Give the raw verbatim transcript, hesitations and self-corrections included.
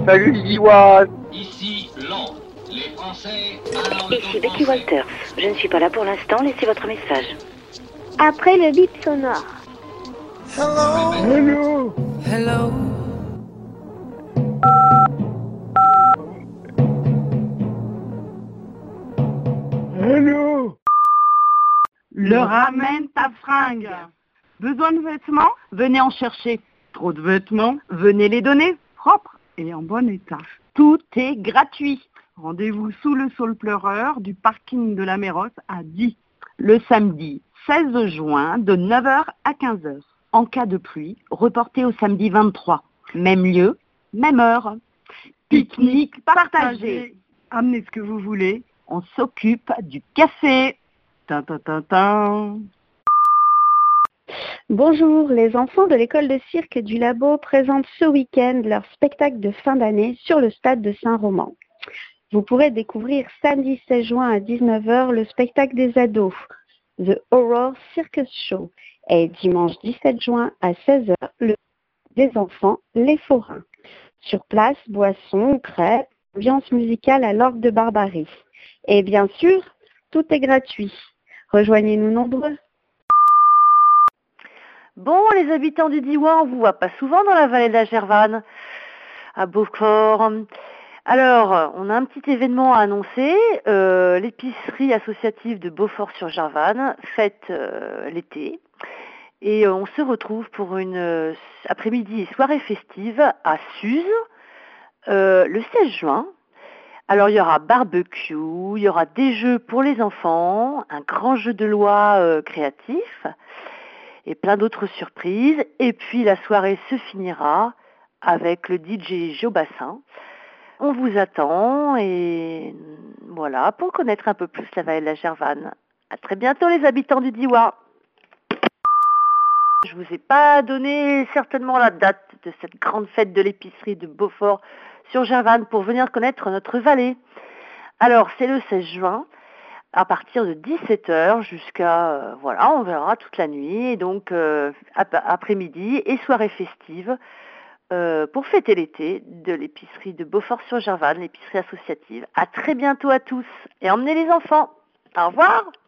Salut Liwa. Ici Londres. Les Français parlent Ici aux Becky Français. Walters. Je ne suis pas là pour l'instant, laissez votre message. Après le bip sonore. Hello. Hello. Hello. Le ramène ta fringue. Besoin de vêtements? Venez en chercher. Trop de vêtements? Venez les donner. Propres et en bon état. Tout est gratuit. Rendez-vous sous le saule pleureur du parking de la Mérosse à dix. Le samedi seize juin de neuf heures à quinze heures. En cas de pluie, reporté au samedi vingt-trois. Même lieu, même heure. Pique-nique partagé. Amenez ce que vous voulez. On s'occupe du café. Tin, tin, tin, tin. Bonjour, les enfants de l'école de cirque du Labo présentent ce week-end leur spectacle de fin d'année sur le stade de Saint-Roman. Vous pourrez découvrir samedi seize juin à dix-neuf heures le spectacle des ados, The Horror Circus Show, et dimanche dix-sept juin à seize heures, le des enfants, Les Forains. Sur place, boissons, crêpes, ambiance musicale à l'orgue de Barbarie. Et bien sûr, tout est gratuit. Rejoignez-nous nombreux. Bon, les habitants du Diwan, on ne vous voit pas souvent dans la vallée de la Gervanne, à Beaufort. Alors, on a un petit événement à annoncer. Euh, l'épicerie associative de Beaufort-sur-Gervanne fête euh, l'été. Et euh, on se retrouve pour une euh, après-midi et soirée festive à Suse, euh, le seize juin. Alors, il y aura barbecue, il y aura des jeux pour les enfants, un grand jeu de loi euh, créatif, et plein d'autres surprises. Et puis la soirée se finira avec le D J Jobassin. On vous attend et voilà, pour connaître un peu plus la vallée de la Gervanne. À très bientôt les habitants du Diwa. Je vous ai pas donné certainement la date de cette grande fête de l'épicerie de Beaufort sur Gervanne pour venir connaître notre vallée. Alors c'est le seize juin. À partir de dix-sept heures jusqu'à, euh, voilà, on verra toute la nuit, et donc euh, ap- après-midi et soirée festive euh, pour fêter l'été de l'épicerie de Beaufort-sur-Gervanne, l'épicerie associative. À très bientôt à tous et emmenez les enfants. Au revoir.